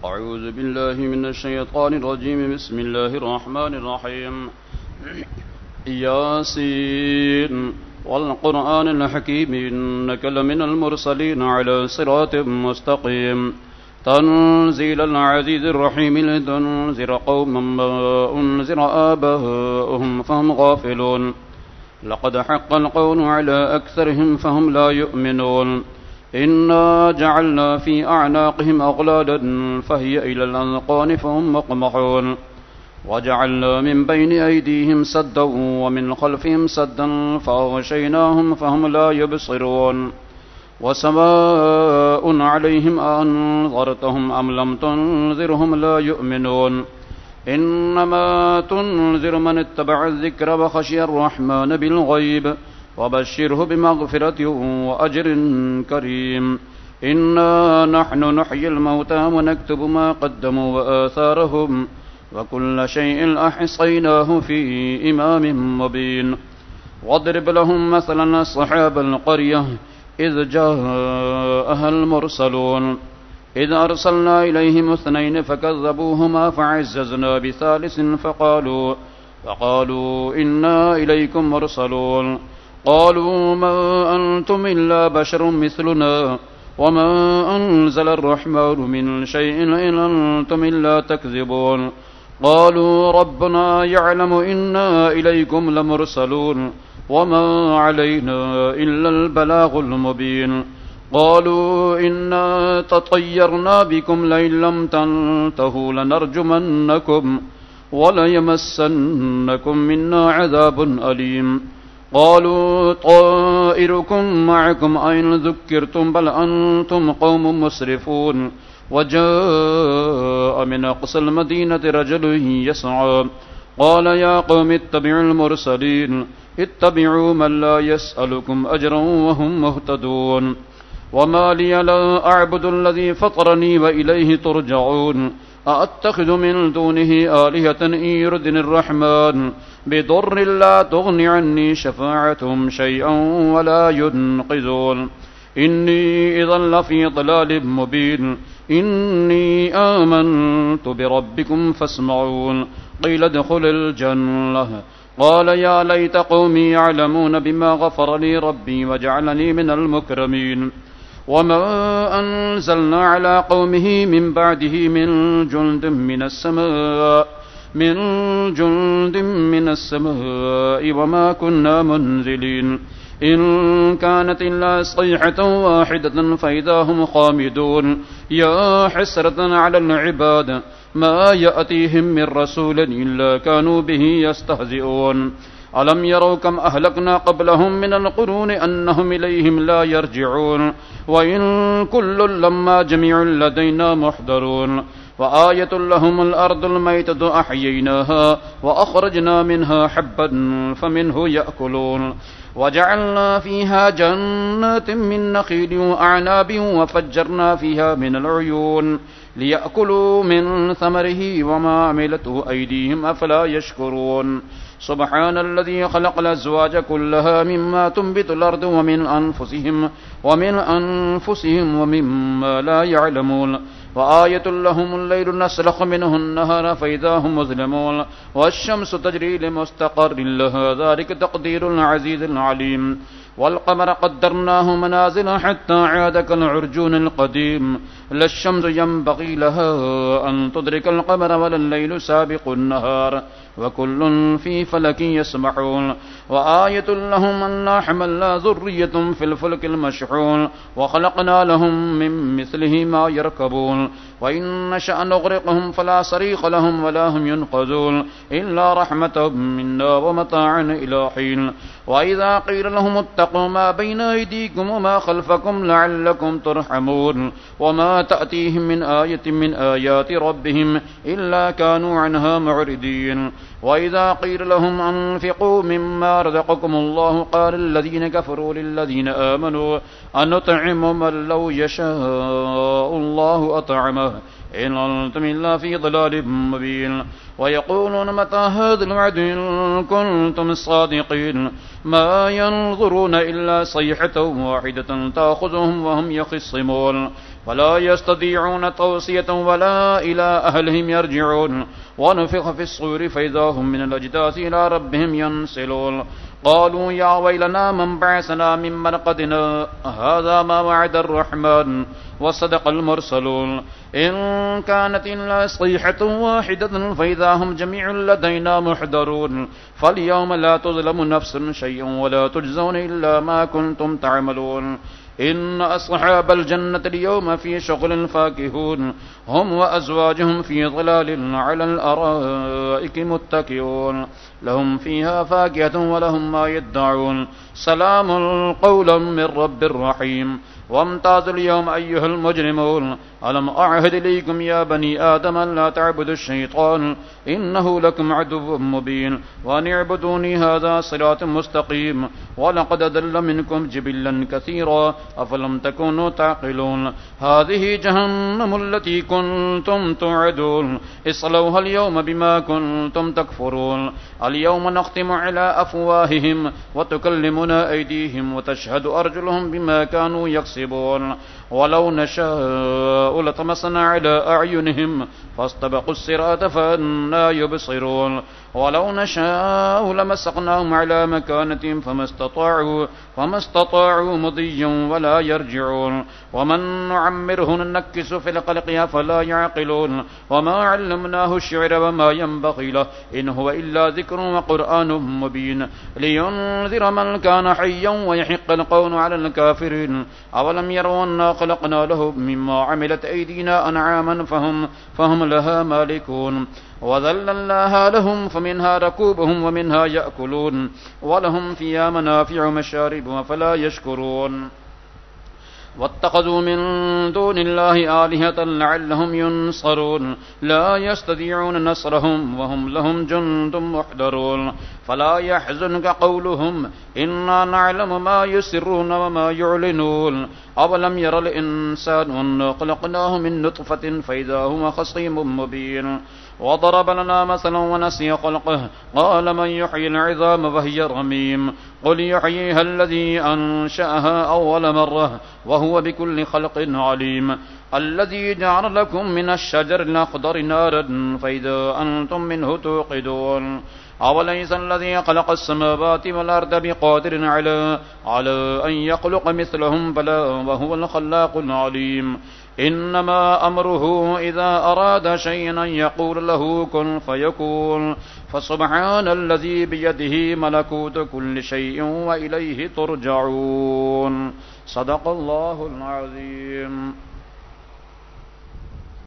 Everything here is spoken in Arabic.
أعوذ بالله من الشيطان الرجيم. بسم الله الرحمن الرحيم. ياسين والقرآن الحكيم إنك لمن المرسلين على صراط مستقيم تنزيل العزيز الرحيم لتنذر قوما ما أنذر آباؤهم فهم غافلون لقد حق القول على أكثرهم فهم لا يؤمنون إنا جعلنا في أعناقهم أغلالا فهي إلى الأذقان فهم مقمحون وجعلنا من بين أيديهم سدا ومن خلفهم سدا فأغشيناهم فهم لا يبصرون وسواء عليهم أنذرتهم أم لم تنذرهم لا يؤمنون إنما تنذر من اتبع الذكر وخشي الرحمن بالغيب وبشره بمغفرة وأجر كريم. إنا نحن نحيي الموتى ونكتب ما قدموا وآثارهم وكل شيء أحصيناه في إمام مبين. واضرب لهم مثلا أصحاب القرية إذ جاءها المرسلون إذ أرسلنا إليهم 2 فكذبوهما فعززنا بثالث فقالوا إنا إليكم مرسلون قالوا ما أنتم إلا بشر مثلنا وما أنزل الرحمن من شيء إن أنتم إلا تكذبون قالوا ربنا يعلم إنا إليكم لمرسلون وما علينا إلا البلاغ المبين. قالوا إنا تطيرنا بكم لئن لم تنتهوا لنرجمنكم وليمسنكم منا عذاب أليم. قالوا طائركم معكم أين ذكرتم بل أنتم قوم مسرفون. وجاء من أقصى المدينة رجل يسعى قال يا قوم اتبعوا المرسلين اتبعوا من لا يسألكم أجرا وهم مهتدون. وما لي لا أعبد الذي فطرني وإليه ترجعون أأتخذ من دونه آلهة إن يردني الرحمن بضر لا تغن عني شفاعتهم شيئا ولا ينقذون. إني إذا لفي ضلال مبين. إني آمنت بربكم فاسمعون. قيل ادخل الجنة قال يا ليت قومي يعلمون بما غفر لي ربي وجعلني من المكرمين. وما أنزلنا على قومه من بعده من جند من السماء وما كنا منزلين إن كانت إلا صيحة واحدة فإذا هم خامدون. يا حسرة على العباد ما يأتيهم من رسول إلا كانوا به يستهزئون. ألم يروا كم أهلكنا قبلهم من القرون أنهم إليهم لا يرجعون وإن كل لما جميع لدينا محضرون. وآية لهم الأرض الميتة أحييناها وأخرجنا منها حبا فمنه يأكلون. وجعلنا فيها جنات من نخيل وأعناب وفجرنا فيها من العيون ليأكلوا من ثمره وما عملته أيديهم أفلا يشكرون. سبحان الذي خلق الأزواج كلها مما تنبت الأرض ومن أنفسهم ومما لا يعلمون. وآية لهم الليل نسلخ منه النهار فإذا هم مظلمون والشمس تجري لمستقر لها ذلك تقدير العزيز العليم. والقمر قدرناه منازل حتى عاد كالعرجون القديم. لا الشمس ينبغي لها أن تدرك القمر ولا الليل سابق النهار وكل في فلك يسبحون. وآية لهم أنا حملنا ذرية في الفلك المشحون وخلقنا لهم من مثله ما يركبون. وإن نشأ نغرقهم فلا صريخ لهم ولا هم ينقذون إلا رحمة منا ومتاعا إلى حين. وإذا قيل لهم اتقوا ما بين أيديكم وما خلفكم لعلكم ترحمون. وما تأتيهم من آية من آيات ربهم إلا كانوا عنها معرضين. وإذا قيل لهم أنفقوا مما رزقكم الله قال الذين كفروا للذين آمنوا أنطعم من لو يشاء الله أطعمه إن أنتم إلا في ضلال مبين. ويقولون متى هذا الوعد إن كنتم صادقين ما ينظرون إلا صيحة واحدة تأخذهم وهم يخصمون. ولا يستطيعون توصية ولا إلى أهلهم يرجعون ونفخ في الصور فإذا هم من الأجداث إلى ربهم ينسلون قالوا يا ويلنا من بعثنا من مرقدنا هذا ما وعد الرحمن وصدق المرسلون إن كانت إلا صيحة واحدة فإذا هم جميع لدينا محضرون فاليوم لا تظلم نفس شيئا ولا تجزون إلا ما كنتم تعملون إن أصحاب الجنة اليوم في شغل فاكهون هم وأزواجهم في ظلال على الأرائك متكئون لهم فيها فاكهة ولهم ما يدعون سلام قولا من رب رحيم وامتازوا اليوم أيها المجرمون ألم أعهد إليكم يا بني آدم أن لا تعبدوا الشيطان إنه لكم عدو مبين وأن اعبدوني هذا صراط مستقيم ولقد أضل منكم جبلا كثيرا أفلم تكونوا تعقلون هذه جهنم التي كنتم توعدون اصلوها اليوم بما كنتم تكفرون اليوم نختم على أفواههم وتكلمنا أيديهم وتشهد أرجلهم بما كانوا يكسبون ولو نشاء لطمسنا على أعينهم فاستبقوا الصراط فأنا يبصرون ولو نشاء لمسقناهم على مكانتهم فما استطاعوا مضيا ولا يرجعون ومن نعمره ننكس في الخلق فلا يعقلون وما علمناه الشعر وما ينبغي له إن هو إلا ذكر وقرآن مبين لينذر من كان حيا ويحق القول على الكافرين أولم يروا أنا خلقنا لهم مما عملت أيدينا أنعاما فهم لها مالكون وذللناها لهم فمنها ركوبهم ومنها يأكلون ولهم فيها منافع مشارب أفلا يشكرون واتخذوا من دون الله آلهة لعلهم ينصرون لا يستطيعون نصرهم وهم لهم جند محضرون فلا يحزنك قولهم إنا نعلم ما يسرون وما يعلنون أولم ير الإنسان أنا خلقناه من نطفة فإذا هو خصيم مبين وضرب لنا مثلا ونسي خلقه قال من يحيي العظام وهي رميم قل يحييها الذي أنشأها أول مرة وهو بكل خلق عليم الذي جعل لكم من الشجر الأخضر نارا فإذا أنتم منه توقدون أوليس الذي خلق السماوات والأرض بقادر على أن يخلق مثلهم بلى وهو الخلاق العليم إنما أمره إذا أراد شيئا يقول له كن فيكون فسبحان الذي بيده ملكوت كل شيء وإليه ترجعون صدق الله العظيم.